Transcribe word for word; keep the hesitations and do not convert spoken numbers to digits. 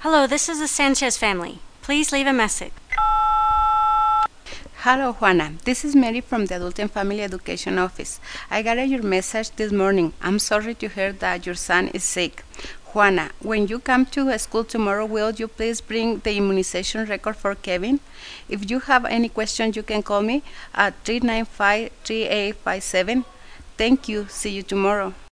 Hello, this is the Sanchez family. Please leave a message. Hello, Juana. This is Mary from the Adult and Family Education Office. I got your message this morning. I'm sorry to hear that your son is sick. Juana, when you come to school tomorrow, will you please bring the immunization record for Kevin? If you have any questions, you can call me at three nine five, three eight five seven. Thank you. See you tomorrow.